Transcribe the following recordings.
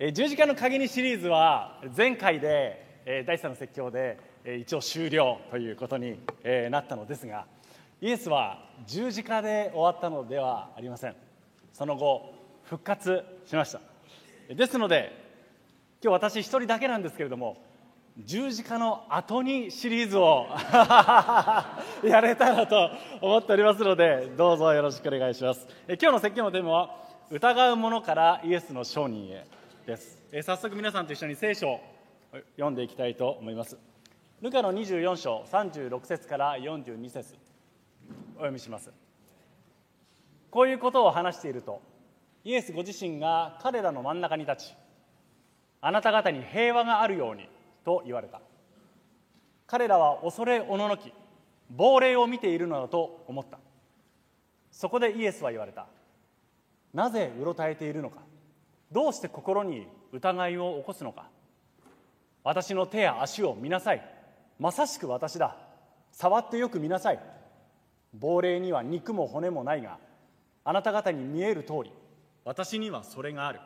十字架の鍵にシリーズは前回で第3の説教で一応終了ということになったのですが、イエスは十字架で終わったのではありません。その後復活しました。ですので今日私一人だけなんですけれども、十字架の後にシリーズをやれたらと思っておりますので、どうぞよろしくお願いします。今日の説教のテーマは疑う者からイエスの証人へです。早速皆さんと一緒に聖書を読んでいきたいと思います。ルカの24章36節から42節お読みします。こういうことを話していると、イエスご自身が彼らの真ん中に立ち、あなた方に平和があるようにと言われた。彼らは恐れおののき、亡霊を見ているのだと思った。そこでイエスは言われた。なぜうろたえているのか。どうして心に疑いを起こすのか。私の手や足を見なさい。まさしく私だ。触ってよく見なさい。亡霊には肉も骨もないが、あなた方に見える通り、私にはそれがある。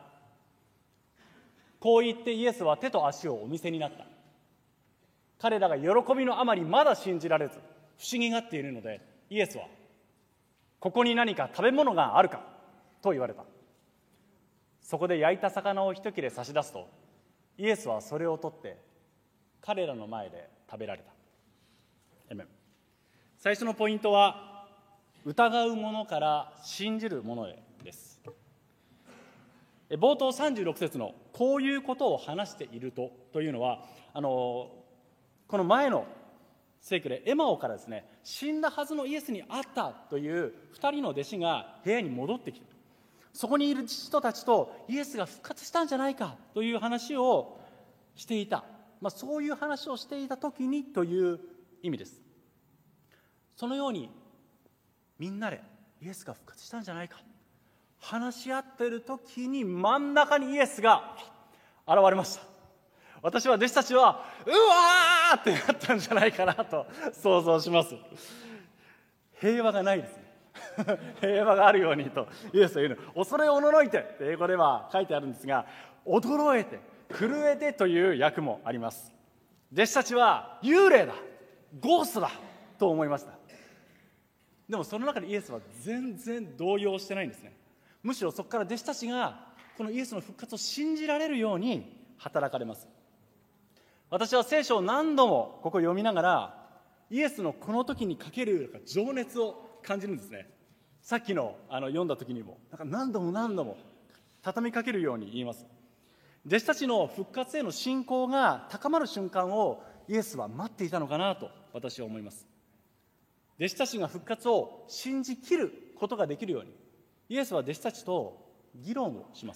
こう言ってイエスは手と足をお見せになった。彼らが喜びのあまりまだ信じられず不思議がっているので、イエスはここに何か食べ物があるかと言われた。そこで焼いた魚を一切れ差し出すと、イエスはそれを取って彼らの前で食べられた。アメン。最初のポイントは疑う者から信じる者へです。冒頭36節のこういうことを話しているというのは、この前の聖句でエマオからですね、死んだはずのイエスに会ったという2人の弟子が部屋に戻ってきて、そこにいる人たちとイエスが復活したんじゃないかという話をしていた、そういう話をしていた時にという意味です。そのようにみんなでイエスが復活したんじゃないか話し合っている時に、真ん中にイエスが現れました。私は弟子たちはうわーってなったんじゃないかなと想像します。平和がないですね平和があるようにとイエスは言うの。恐れおののいてって英語では書いてあるんですが、驚いて震えてという訳もあります。弟子たちは幽霊だ、ゴーストだと思いました。でもその中でイエスは全然動揺してないんですね。むしろそこから弟子たちがこのイエスの復活を信じられるように働かれます。私は聖書を何度もここ読みながら、イエスのこの時にかける情熱を感じるんですね。さっきの読んだ時にも何度も何度も畳みかけるように言います。弟子たちの復活への信仰が高まる瞬間をイエスは待っていたのかなと私は思います。弟子たちが復活を信じきることができるように、イエスは弟子たちと議論をします。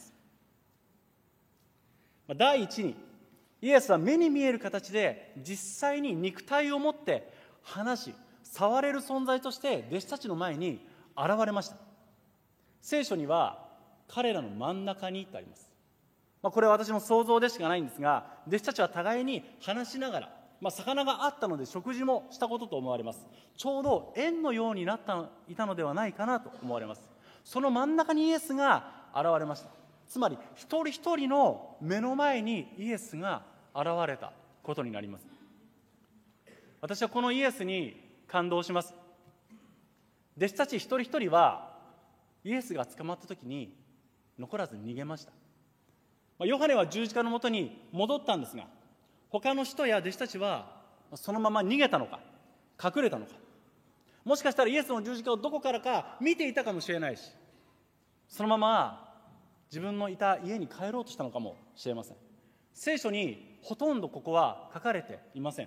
第一に、イエスは目に見える形で実際に肉体を持って話し触れる存在として弟子たちの前に現れました。聖書には彼らの真ん中にとあります。これは私の想像でしかないんですが、弟子たちは互いに話しながら、魚があったので食事もしたことと思われます。ちょうど円のようになっていたのではないかなと思われます。その真ん中にイエスが現れました。つまり一人一人の目の前にイエスが現れたことになります。私はこのイエスに感動します。弟子たち一人一人はイエスが捕まった時に残らず逃げました。ヨハネは十字架のもとに戻ったんですが、他の人や弟子たちはそのまま逃げたのか隠れたのか、もしかしたらイエスの十字架をどこからか見ていたかもしれないし、そのまま自分のいた家に帰ろうとしたのかもしれません。聖書にほとんどここは書かれていません。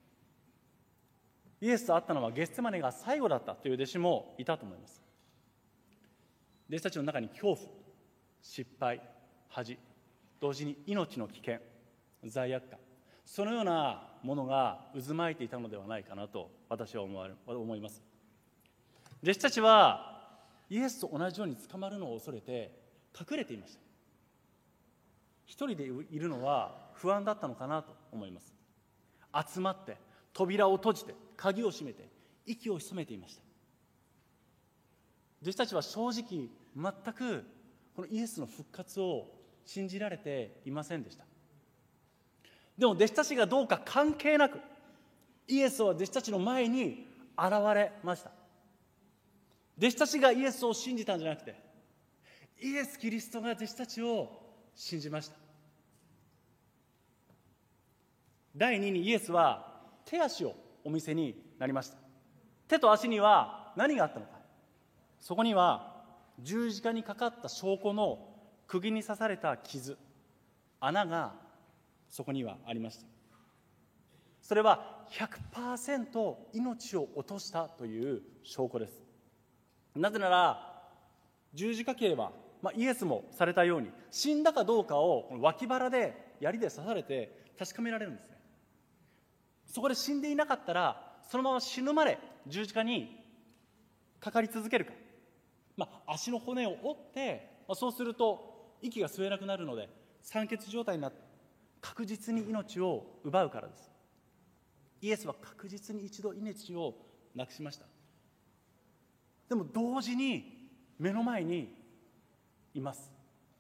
イエスと会ったのはゲッセマネが最後だったという弟子もいたと思います。弟子たちの中に恐怖、失敗、恥、同時に命の危険、罪悪感、そのようなものが渦巻いていたのではないかなと私は思います。弟子たちはイエスと同じように捕まるのを恐れて隠れていました。一人でいるのは不安だったのかなと思います。集まって扉を閉じて鍵を閉めて息を潜めていました。弟子たちは正直全くこのイエスの復活を信じられていませんでした。でも弟子たちがどうか関係なく、イエスは弟子たちの前に現れました。弟子たちがイエスを信じたんじゃなくて、イエス・キリストが弟子たちを信じました。第2にイエスは手足をお見せになりました。手と足には何があったのか。そこには十字架にかかった証拠の釘に刺された傷、穴がそこにはありました。それは 100% 命を落としたという証拠です。なぜなら十字架刑は、イエスもされたように死んだかどうかを脇腹で槍で刺されて確かめられるんですね。そこで死んでいなかったらそのまま死ぬまで十字架にかかり続けるか、足の骨を折って、そうすると息が吸えなくなるので酸欠状態になって確実に命を奪うからです。イエスは確実に一度命をなくしました。でも同時に目の前にいます。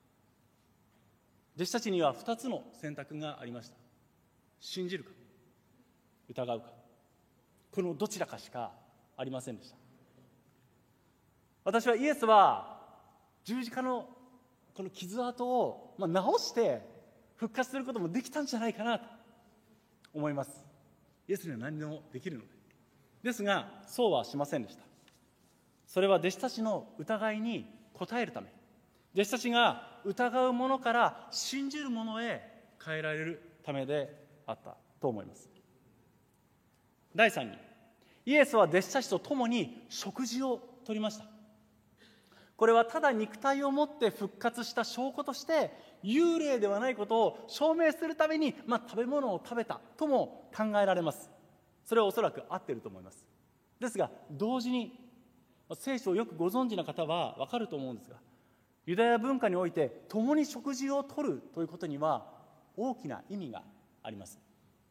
弟子たちには2つの選択がありました。信じるか疑うか、このどちらかしかありませんでした。私はイエスは十字架のこの傷跡を治して復活することもできたんじゃないかなと思います。イエスには何でもできるので。ですがそうはしませんでした。それは弟子たちの疑いに応えるため、弟子たちが疑うものから信じるものへ変えられるためであったと思います。第3に、イエスは弟子たちと共に食事をとりました。これはただ肉体を持って復活した証拠として幽霊ではないことを証明するために、食べ物を食べたとも考えられます。それはおそらく合っていると思います。ですが同時に聖書をよくご存知な方は分かると思うんですが、ユダヤ文化において共に食事をとるということには大きな意味があります。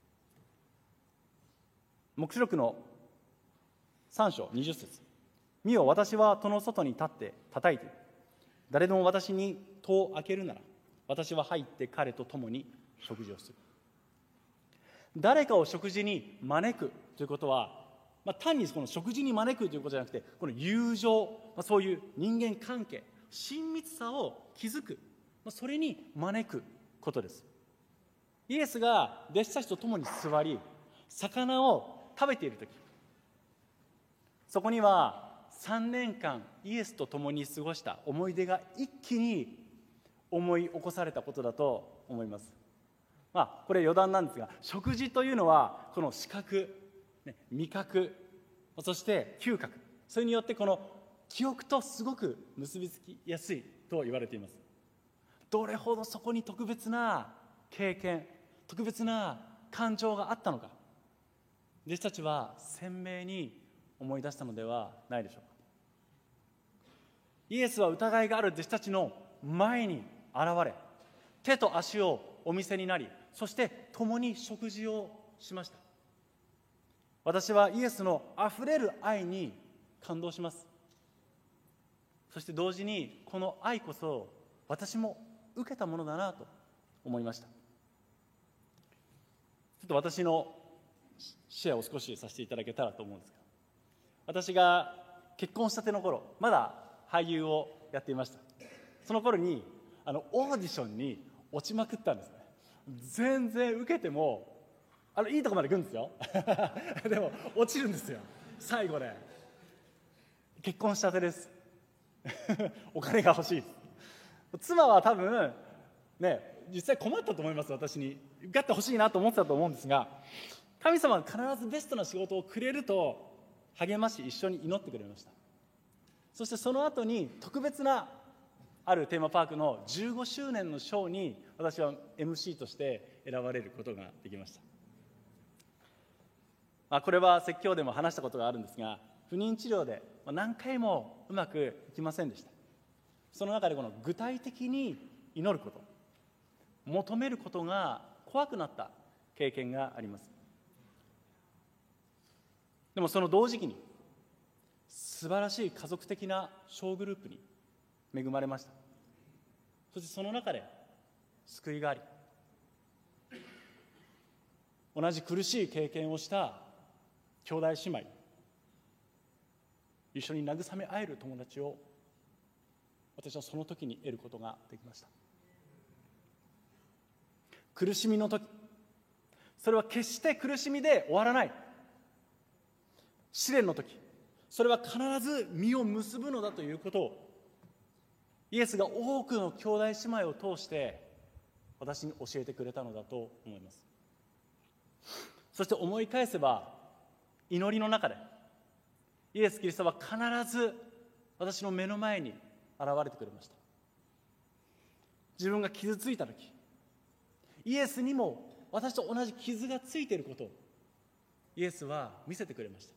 黙示録の3章20節、見よ私は戸の外に立って叩いている。誰でも私に戸を開けるなら私は入って彼と共に食事をする。誰かを食事に招くということは、単にこの食事に招くということじゃなくて、この友情、そういう人間関係、親密さを築く、それに招くことです。イエスが弟子たちと共に座り魚を食べているとき、そこには3年間イエスと共に過ごした思い出が一気に思い起こされたことだと思います。これ余談なんですが、食事というのはこの視覚、味覚、そして嗅覚、それによってこの記憶とすごく結びつきやすいと言われています。どれほどそこに特別な経験、特別な感情があったのか、弟子たちは鮮明に思い出したのではないでしょうか。イエスは疑いがある弟子たちの前に現れ、手と足をお見せになり、そして共に食事をしました。私はイエスのあふれる愛に感動します。そして同時にこの愛こそ私も受けたものだなと思いました。ちょっと私のシェアを少しさせていただけたらと思うんですが、私が結婚したての頃、まだ俳優をやっていました。その頃にオーディションに落ちまくったんですね。全然受けてもいいとこまで行くんですよでも落ちるんですよ、最後で。結婚したてですお金が欲しいです。妻は多分ね、実際困ったと思います。私に受かってほしいなと思ってたと思うんですが、神様は必ずベストな仕事をくれると励まし、一緒に祈ってくれました。そしてその後に特別なあるテーマパークの15周年のショーに私は MC として選ばれることができました。これは説教でも話したことがあるんですが、不妊治療で何回もうまくいきませんでした。その中でこの具体的に祈ること、求めることが怖くなった経験があります。でもその同時期に素晴らしい家族的な小グループに恵まれました。そしてその中で救いがあり、同じ苦しい経験をした兄弟姉妹、一緒に慰め合える友達を私はその時に得ることができました。苦しみの時、それは決して苦しみで終わらない。試練の時、それは必ず実を結ぶのだということを、イエスが多くの兄弟姉妹を通して私に教えてくれたのだと思います。そして思い返せば、祈りの中でイエス・キリストは必ず私の目の前に現れてくれました。自分が傷ついた時、イエスにも私と同じ傷がついていることをイエスは見せてくれました。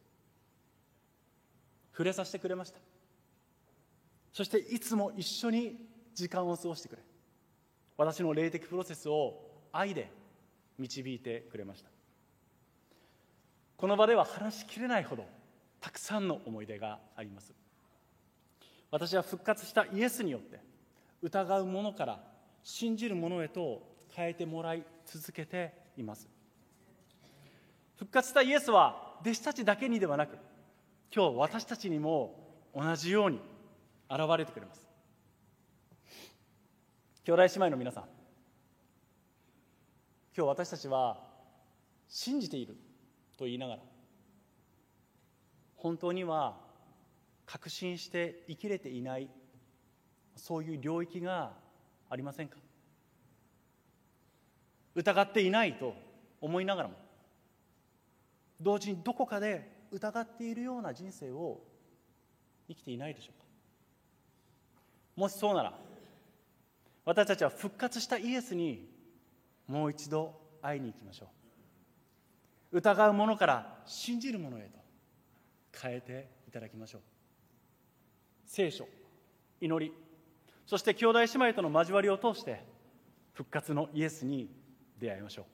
触れさせてくれました。そしていつも一緒に時間を過ごしてくれ、私の霊的プロセスを愛で導いてくれました。この場では話しきれないほどたくさんの思い出があります。私は復活したイエスによって疑う者から信じる者へと変えてもらい続けています。復活したイエスは弟子たちだけにではなく、今日私たちにも同じように現れてくれます。兄弟姉妹の皆さん、今日私たちは信じていると言いながら、本当には確信して生きれていない、そういう領域がありませんか？疑っていないと思いながらも、同時にどこかで疑っているような人生を生きていないでしょうか？もしそうなら、私たちは復活したイエスにもう一度会いに行きましょう。疑う者から信じる者へと変えていただきましょう。聖書、祈り、そして兄弟姉妹との交わりを通して復活のイエスに出会いましょ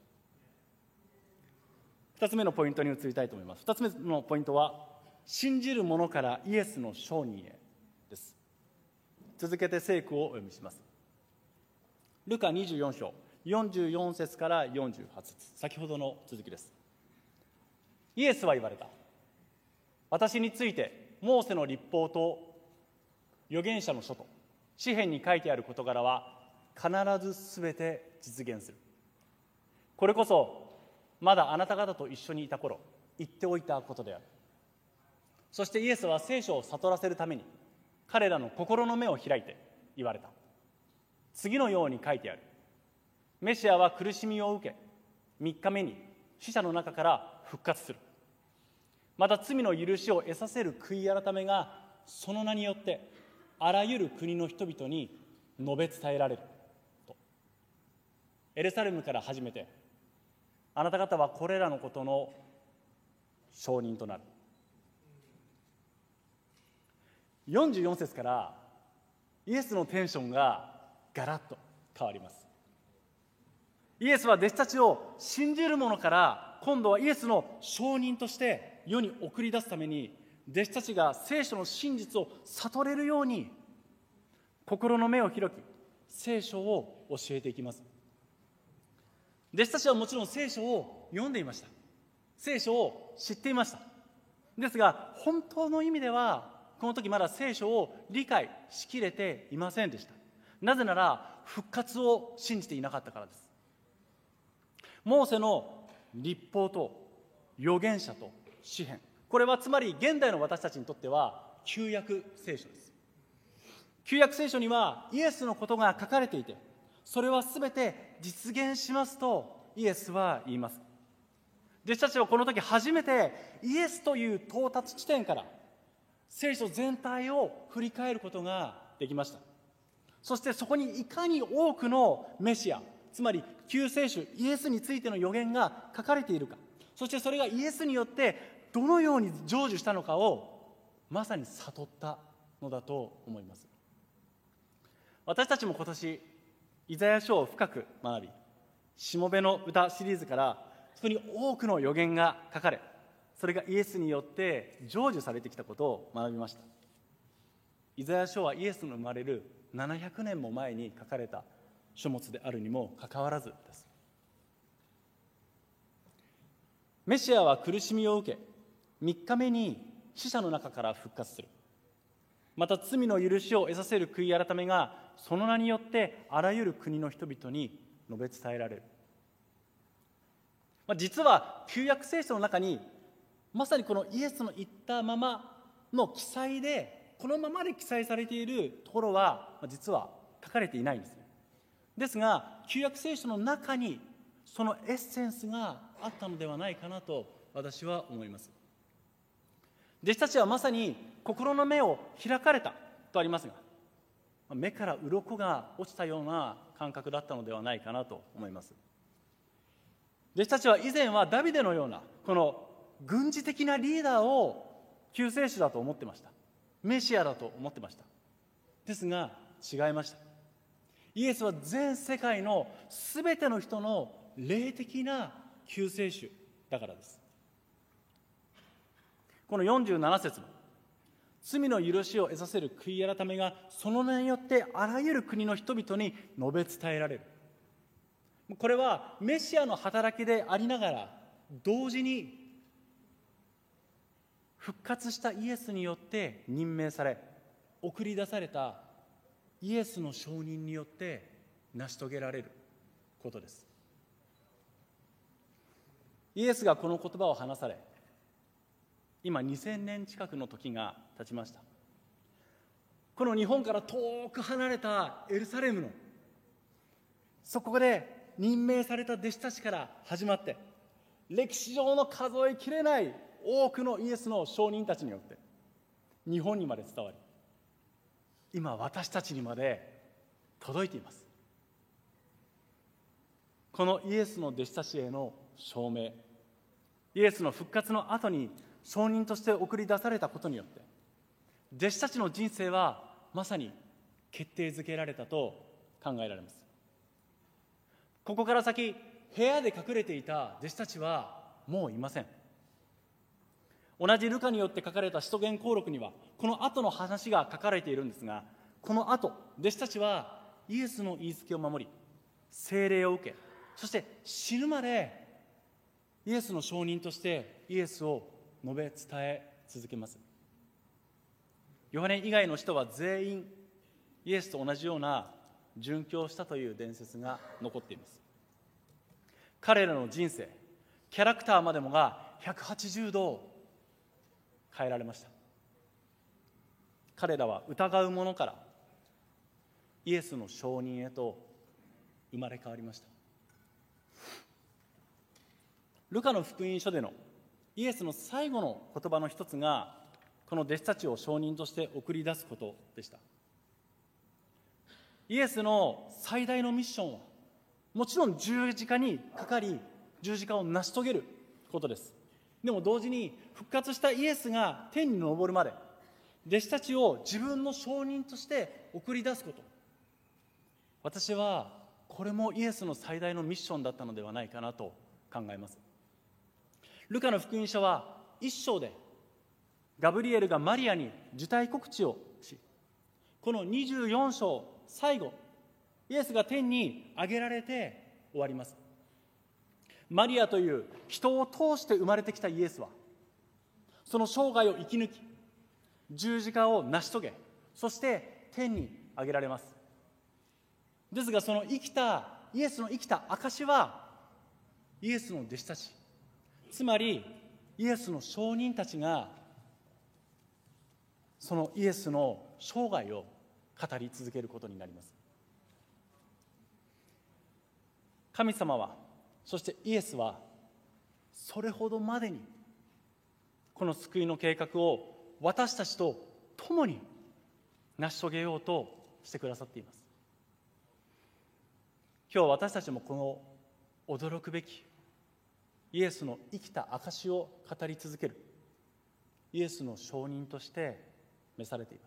う。2つ目のポイントに移りたいと思います。2つ目のポイントは、信じる者からイエスの証人へです。続けて聖句をお読みします。ルカ24章44節から48節、先ほどの続きです。イエスは言われた。私についてモーセの律法と預言者の書と詩篇に書いてある事柄は必ずすべて実現する。これこそまだあなた方と一緒にいた頃言っておいたことである。そしてイエスは聖書を悟らせるために彼らの心の目を開いて言われた。次のように書いてある。メシアは苦しみを受け、3日目に死者の中から復活する。また罪の許しを得させる悔い改めがその名によってあらゆる国の人々に述べ伝えられると。エルサレムから始めて、あなた方はこれらのことの証人となる。44節からイエスのテンションがガラッと変わります。イエスは弟子たちを信じる者から今度はイエスの証人として世に送り出すために、弟子たちが聖書の真実を悟れるように心の目を開き、聖書を教えていきます。弟子たちはもちろん聖書を読んでいました。聖書を知っていました。ですが本当の意味ではこの時まだ聖書を理解しきれていませんでした。なぜなら復活を信じていなかったからです。モーセの律法と預言者と詩篇、これはつまり現代の私たちにとっては旧約聖書です。旧約聖書にはイエスのことが書かれていて、それはすべて実現しますとイエスは言います。弟子たちはこの時初めてイエスという到達地点から聖書全体を振り返ることができました。そしてそこにいかに多くのメシア、つまり救世主イエスについての予言が書かれているか、そしてそれがイエスによってどのように成就したのかをまさに悟ったのだと思います。私たちも今年イザヤ書を深く学び、しもべの歌シリーズからそこに多くの予言が書かれ、それがイエスによって成就されてきたことを学びました。イザヤ書はイエスの生まれる700年も前に書かれた書物であるにもかかわらずです。メシアは苦しみを受け、3日目に死者の中から復活する。また罪の許しを得させる悔い改めがその名によってあらゆる国の人々に述べ伝えられる。実は旧約聖書の中にまさにこのイエスの言ったままの記載で、このままで記載されているところは実は書かれていないんです。ですが旧約聖書の中にそのエッセンスがあったのではないかなと私は思います。弟子たちはまさに心の目を開かれたとありますが、目から鱗が落ちたような感覚だったのではないかなと思います。弟子たちは以前はダビデのようなこの軍事的なリーダーを救世主だと思ってました。メシアだと思ってました。ですが違いました。イエスは全世界のすべての人の霊的な救世主だからです。この47節の罪の許しを得させる悔い改めがその名によってあらゆる国の人々に述べ伝えられる。これはメシアの働きでありながら同時に復活したイエスによって任命され送り出されたイエスの証人によって成し遂げられることです。イエスがこの言葉を話され、今2000年近くの時が経ちました。この日本から遠く離れたエルサレムのそこで任命された弟子たちから始まって、歴史上の数えきれない多くのイエスの証人たちによって日本にまで伝わり、今私たちにまで届いています。このイエスの弟子たちへの証明、イエスの復活の後に証人として送り出されたことによって弟子たちの人生はまさに決定づけられたと考えられます。ここから先、部屋で隠れていた弟子たちはもういません。同じルカによって書かれた使徒言行録にはこの後の話が書かれているんですが、この後弟子たちはイエスの言いつけを守り聖霊を受け、そして死ぬまでイエスの証人としてイエスを述べ伝え続けます。ヨハネ以外の人は全員イエスと同じような殉教したという伝説が残っています。彼らの人生、キャラクターまでもが180度変えられました。彼らは疑う者からイエスの証人へと生まれ変わりました。ルカの福音書でのイエスの最後の言葉の一つが、この弟子たちを証人として送り出すことでした。イエスの最大のミッションはもちろん十字架にかかり十字架を成し遂げることです。でも同時に復活したイエスが天に昇るまで弟子たちを自分の証人として送り出すこと、私はこれもイエスの最大のミッションだったのではないかなと考えます。ルカの福音書は一章でガブリエルがマリアに受胎告知をし、この24章最後、イエスが天に上げられて終わります。マリアという人を通して生まれてきたイエスはその生涯を生き抜き十字架を成し遂げ、そして天に上げられます。ですがそのイエスの生きた証はイエスの弟子たち、つまりイエスの証人たちがそのイエスの生涯を語り続けることになります。神様は、そしてイエスはそれほどまでにこの救いの計画を私たちと共に成し遂げようとしてくださっています。今日私たちもこの驚くべきイエスの生きた証を語り続けるイエスの証人として召されています。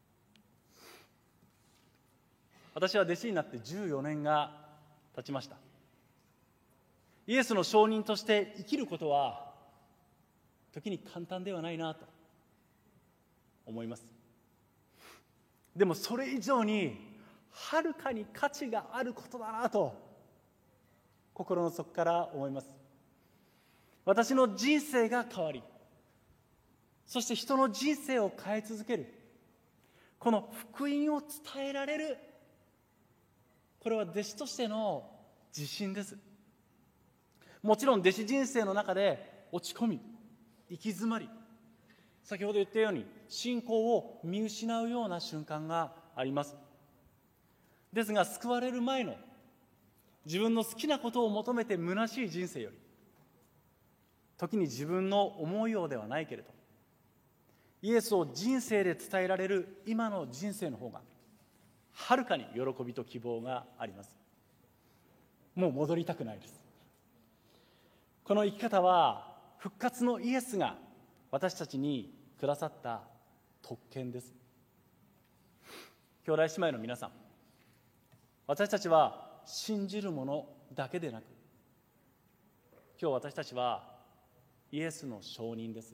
私は弟子になって14年が経ちました。イエスの証人として生きることは時に簡単ではないなと思います。でもそれ以上にはるかに価値があることだなと心の底から思います。私の人生が変わり、そして人の人生を変え続ける、この福音を伝えられる、これは弟子としての自信です。もちろん弟子人生の中で落ち込み、行き詰まり、先ほど言ったように信仰を見失うような瞬間があります。ですが、救われる前の自分の好きなことを求めて虚しい人生より、時に自分の思うようではないけれどイエスを人生で伝えられる今の人生の方がはるかに喜びと希望があります。もう戻りたくないです。この生き方は復活のイエスが私たちにくださった特権です。兄弟姉妹の皆さん、私たちは信じるものだけでなく、今日私たちはイエスの証人です。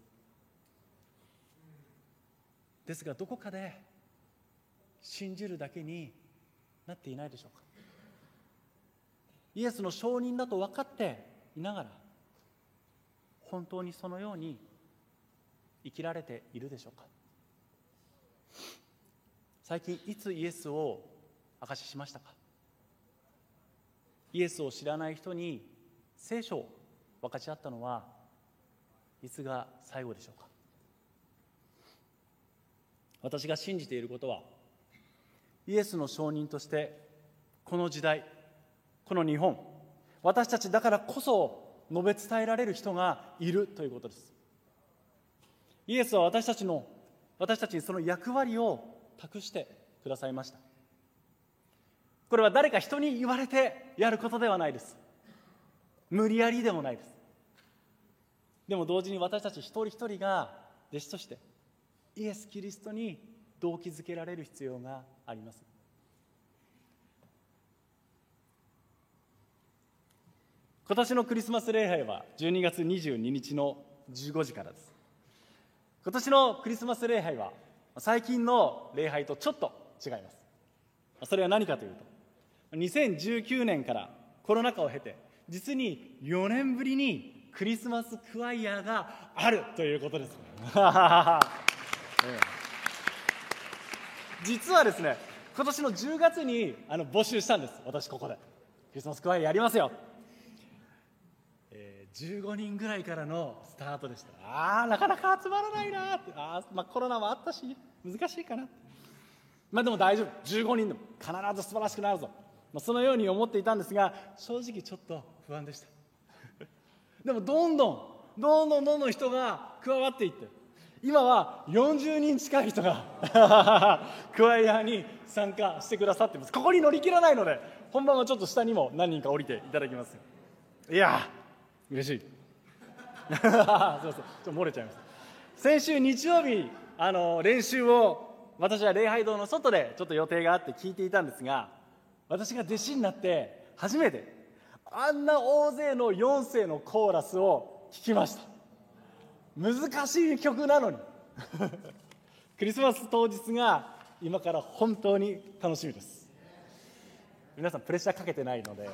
ですが、どこかで信じるだけになっていないでしょうか。イエスの証人だと分かっていながら、本当にそのように生きられているでしょうか。最近いつイエスを証ししましたか。イエスを知らない人に聖書を分かち合ったのはいつが最後でしょうか。私が信じていることは、イエスの証人としてこの時代、この日本、私たちだからこそ述べ伝えられる人がいるということです。イエスは私たちにその役割を託してくださいました。これは誰か人に言われてやることではないです。無理やりでもないです。でも同時に私たち一人一人が弟子としてイエス・キリストに動機づけられる必要があります。今年のクリスマス礼拝は12月22日の15時からです。今年のクリスマス礼拝は最近の礼拝とちょっと違います。それは何かというと、2019年からコロナ禍を経て実に4年ぶりにクリスマスクワイヤーがあるということです。実はですね、今年の10月に募集したんです。私ここでクリスマスクワイヤーやりますよ。15人ぐらいからのスタートでした。なかなか集まらないなって、コロナもあったし難しいかな。でも大丈夫、15人でも必ず素晴らしくなるぞ、そのように思っていたんですが、正直ちょっと不安でした。でもどんどん人が加わっていって、今は40人近い人がクワイヤーに参加してくださっています。ここに乗り切らないので、本番はちょっと下にも何人か降りていただきます。いや嬉しい。すいません、ちょっと漏れちゃいました。先週日曜日練習を私は礼拝堂の外でちょっと予定があって聞いていたんですが、私が弟子になって初めてあんな大勢の4声のコーラスを聞きました。難しい曲なのにクリスマス当日が今から本当に楽しみです。皆さんプレッシャーかけてないので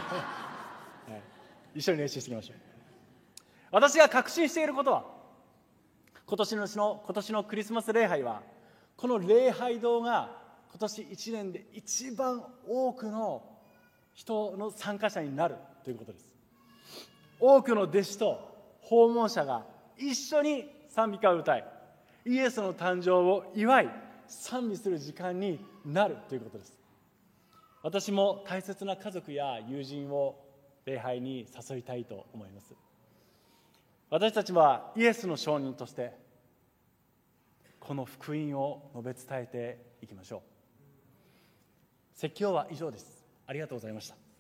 一緒に練習していきましょう。私が確信していることは、今年のクリスマス礼拝は、この礼拝堂が今年1年で一番多くの人の参加者になるということです。多くの弟子と訪問者が一緒に賛美歌を歌い、イエスの誕生を祝い賛美する時間になるということです。私も大切な家族や友人を礼拝に誘いたいと思います。私たちはイエスの証人としてこの福音を述べ伝えていきましょう。説教は以上です。ありがとうございました。